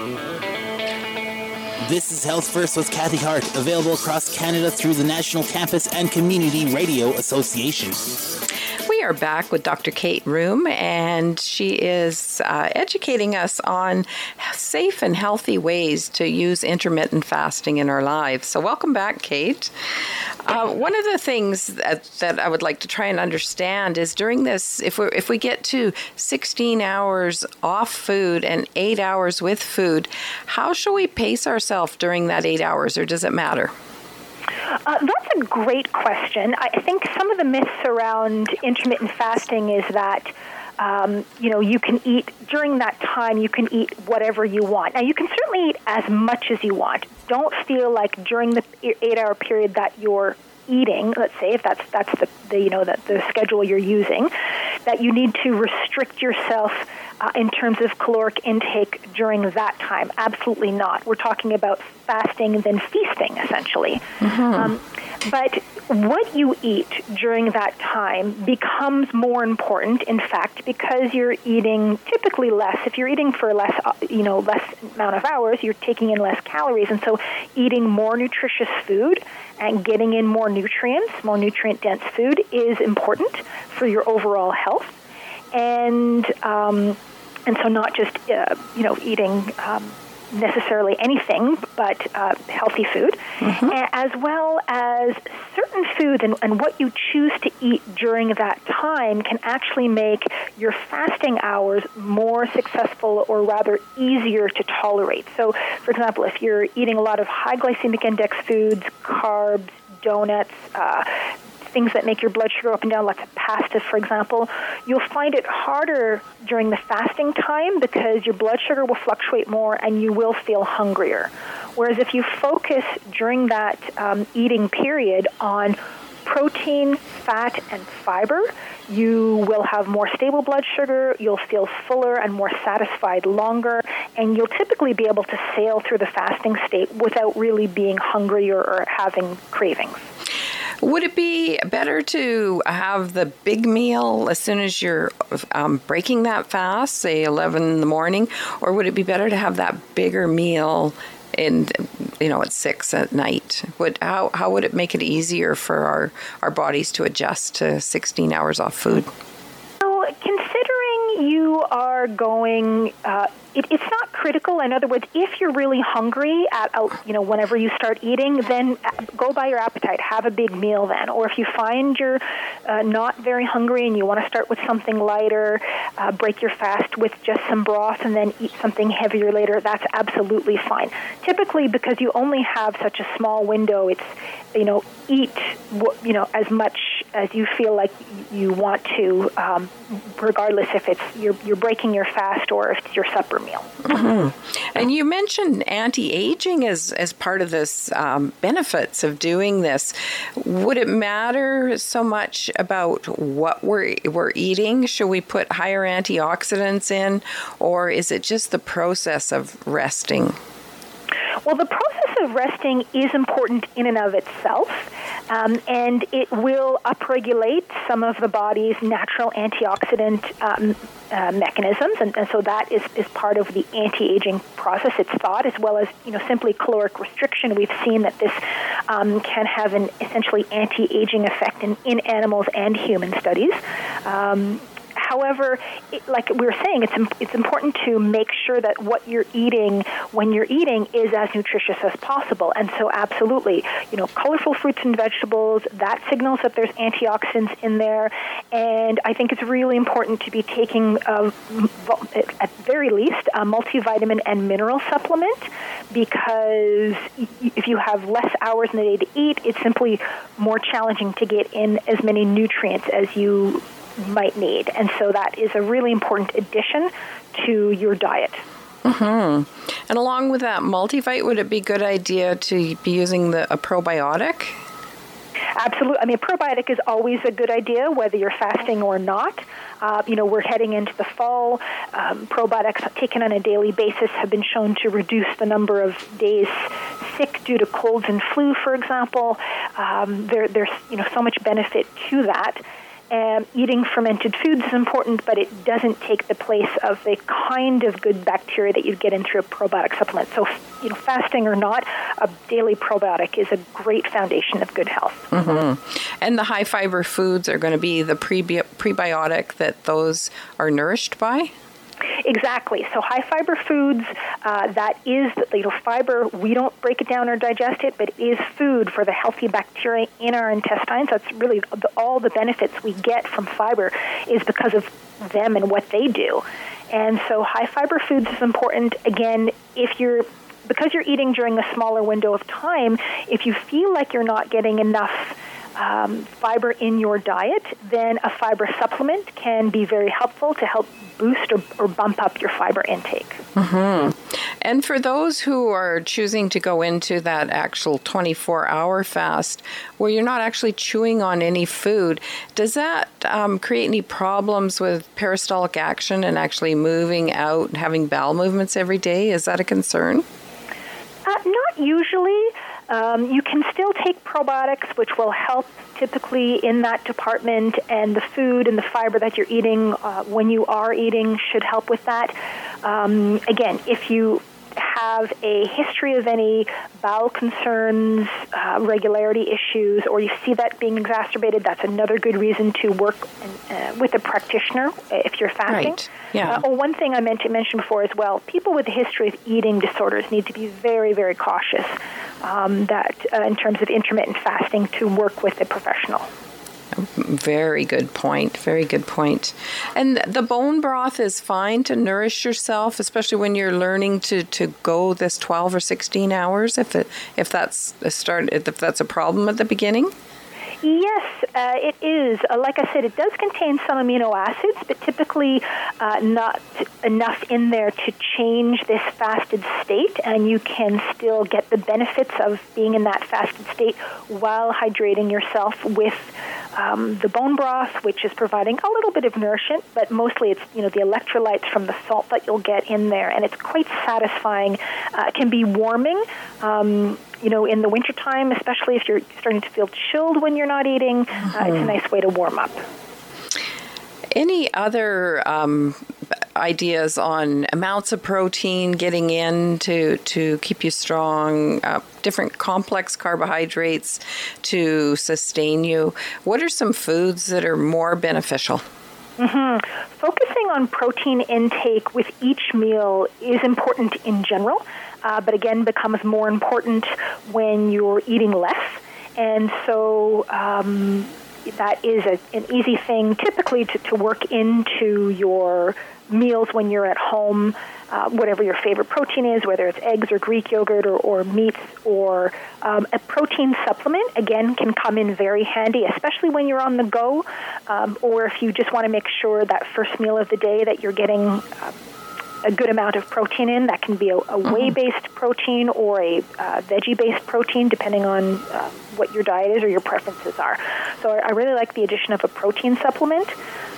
This is Health First with Kathy Hart, available across Canada through the National Campus and Community Radio Association. We are back with Dr. Kate Room, and she is educating us on safe and healthy ways to use intermittent fasting in our lives. So welcome back, Kate. One of the things that I would like to try and understand is during this, if we get to 16 hours off food and 8 hours with food, how shall we pace ourselves during that 8 hours, or does it matter? That's a great question. I think some of the myths around intermittent fasting is that, you can eat during that time, you can eat whatever you want. Now, you can certainly eat as much as you want. Don't feel like during the 8-hour period that you're eating, let's say, if that's the schedule you're using, that you need to restrict yourself in terms of caloric intake during that time. Absolutely not. We're talking about fasting then feasting, essentially. But what you eat during that time becomes more important, in fact, because you're eating typically less. If you're eating for less amount of hours, you're taking in less calories. And so eating more nutritious food and getting in more nutrients, more nutrient-dense food is important for your overall health. And so not just, eating necessarily anything, but healthy food, as well as certain foods and what you choose to eat during that time can actually make your fasting hours more successful, or rather easier to tolerate. So, for example, if you're eating a lot of high glycemic index foods, carbs, donuts, things that make your blood sugar up and down, lots of pasta, for example, you'll find it harder during the fasting time because your blood sugar will fluctuate more and you will feel hungrier. Whereas if you focus during that eating period on protein, fat, and fiber, you will have more stable blood sugar, you'll feel fuller and more satisfied longer, and you'll typically be able to sail through the fasting state without really being hungry or having cravings. Would it be better to have the big meal as soon as you're breaking that fast, say 11 in the morning, or would it be better to have that bigger meal at 6 at night? How would it make it easier for our bodies to adjust to 16 hours off food? So, considering you are going, it's not critical. In other words, if you're really hungry whenever you start eating, then go by your appetite. Have a big meal then. Or if you find you're not very hungry and you want to start with something lighter, break your fast with just some broth and then eat something heavier later, that's absolutely fine. Typically, because you only have such a small window, it's, eat, as much as you feel like you want to, regardless if it's you're breaking your fast or if it's your supper meal. And you mentioned anti-aging as part of this benefits of doing this. Would it matter so much about what we're eating? Should we put higher antioxidants in, or is it just the process of resting? Well, the process of resting is important in and of itself, and it will upregulate some of the body's natural antioxidant mechanisms, and so that is part of the anti-aging process. It's thought, as well as simply caloric restriction. We've seen that this can have an essentially anti-aging effect in animals and human studies. However, like we were saying, it's important to make sure that what you're eating when you're eating is as nutritious as possible. And so absolutely, colorful fruits and vegetables, that signals that there's antioxidants in there. And I think it's really important to be taking, at very least, a multivitamin and mineral supplement, because if you have less hours in the day to eat, it's simply more challenging to get in as many nutrients as you might need. And so that is a really important addition to your diet. And along with that multivite, would it be a good idea to be using a probiotic? Absolutely. I mean, a probiotic is always a good idea, whether you're fasting or not. We're heading into the fall. Probiotics taken on a daily basis have been shown to reduce the number of days sick due to colds and flu, for example. There's so much benefit to that. Eating fermented foods is important, but it doesn't take the place of the kind of good bacteria that you'd get in through a probiotic supplement. So, fasting or not, a daily probiotic is a great foundation of good health. Mm-hmm. And the high fiber foods are going to be the prebiotic that those are nourished by? Exactly. So high fiber foods, that is, fiber, we don't break it down or digest it, but it is food for the healthy bacteria in our intestines. That's really all the benefits we get from fiber is because of them and what they do. And so high fiber foods is important. Again, because you're eating during a smaller window of time, if you feel like you're not getting enough fiber in your diet, then a fiber supplement can be very helpful to help boost or bump up your fiber intake. Mm-hmm. And for those who are choosing to go into that actual 24-hour fast where you're not actually chewing on any food, does that create any problems with peristaltic action and actually moving out and having bowel movements every day? Is that a concern? Not usually. You can still take probiotics, which will help typically in that department, and the food and the fiber that you're eating when you are eating should help with that. Again, if you have a history of any bowel concerns, regularity issues, or you see that being exacerbated, that's another good reason to work with a practitioner if you're fasting. Right. Yeah. One thing I meant to mention before as well, people with a history of eating disorders need to be very, very cautious in terms of intermittent fasting to work with a professional. Very good point. Very good point. And the bone broth is fine to nourish yourself, especially when you're learning to go this 12 or 16 hours, if that's a problem at the beginning? Yes, it is. Like I said, it does contain some amino acids, but typically not enough in there to change this fasted state, and you can still get the benefits of being in that fasted state while hydrating yourself with the bone broth, which is providing a little bit of nourishment, but mostly it's the electrolytes from the salt that you'll get in there, and it's quite satisfying. It can be warming. In the wintertime, especially if you're starting to feel chilled when you're not eating, it's a nice way to warm up. Any other ideas on amounts of protein getting in to keep you strong, different complex carbohydrates to sustain you? What are some foods that are more beneficial? Mm-hmm. Focusing on protein intake with each meal is important in general, but again becomes more important when you're eating less. And so that is an easy thing typically to work into your meals when you're at home, whatever your favorite protein is, whether it's eggs or Greek yogurt or meats or a protein supplement, again, can come in very handy, especially when you're on the go, or if you just want to make sure that first meal of the day that you're getting a good amount of protein in. That can be a whey-based protein or a veggie-based protein, depending on what your diet is or your preferences are. So I really like the addition of a protein supplement.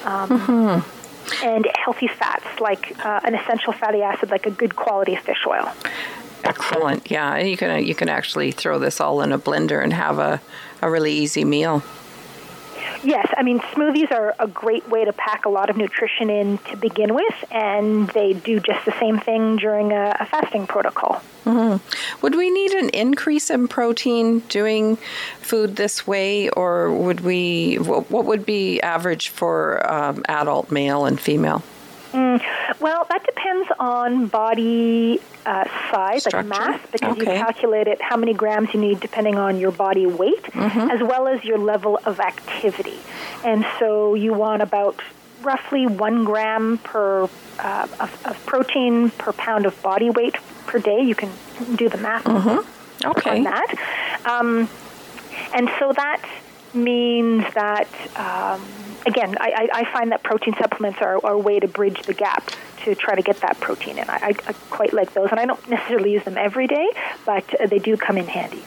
And healthy fats, like an essential fatty acid, like a good quality fish oil. Excellent. Yeah, and you can actually throw this all in a blender and have a really easy meal. Yes, I mean, smoothies are a great way to pack a lot of nutrition in to begin with, and they do just the same thing during a fasting protocol. Mm-hmm. Would we need an increase in protein doing food this way, or what would be average for adult male and female? Well, that depends on body size, structure, like mass, because you calculate it how many grams you need depending on your body weight, as well as your level of activity. And so you want about roughly 1 gram of protein per pound of body weight per day. You can do the math on that. And so that means that, again, I find that protein supplements are a way to bridge the gap to try to get that protein in. I quite like those, and I don't necessarily use them every day, but they do come in handy.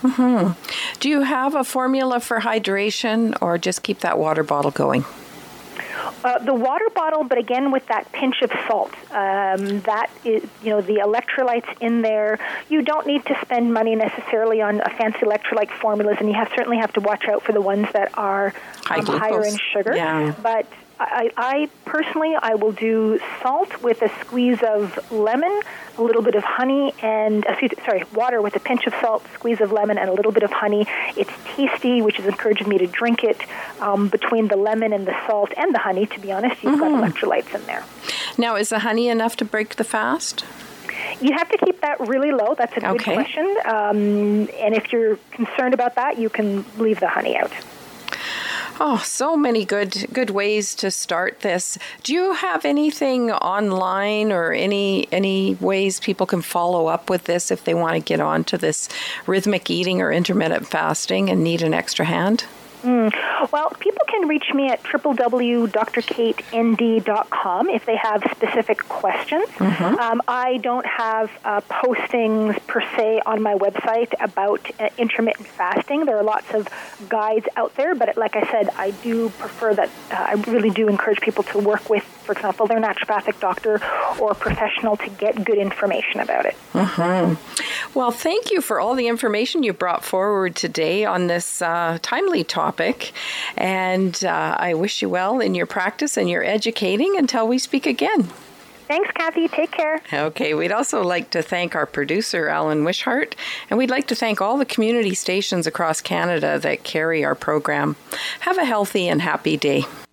Do you have a formula for hydration, or just keep that water bottle going? The water bottle, but again with that pinch of salt. That is, the electrolytes in there. You don't need to spend money necessarily on a fancy electrolyte formulas, and you certainly have to watch out for the ones that are higher in sugar. Yeah. But I personally, I will do salt with a squeeze of lemon, a little bit of honey, and water with a pinch of salt, squeeze of lemon, and a little bit of honey. It's tasty, which has encouraged me to drink it between the lemon and the salt and the honey. To be honest, you've got electrolytes in there. Now, is the honey enough to break the fast? You have to keep that really low. That's a good question. And if you're concerned about that, you can leave the honey out. Oh, so many good ways to start this. Do you have anything online or any ways people can follow up with this if they want to get on to this rhythmic eating or intermittent fasting and need an extra hand? Well, people can reach me at www.drkatend.com if they have specific questions. I don't have postings per se on my website about intermittent fasting. There are lots of guides out there, but like I said, I do prefer that I really do encourage people to work with, for example, their naturopathic doctor or professional to get good information about it. Well, thank you for all the information you brought forward today on this timely topic. And I wish you well in your practice and your educating until we speak again. Thanks, Kathy. Take care. Okay. We'd also like to thank our producer, Alan Wishart, and we'd like to thank all the community stations across Canada that carry our program. Have a healthy and happy day.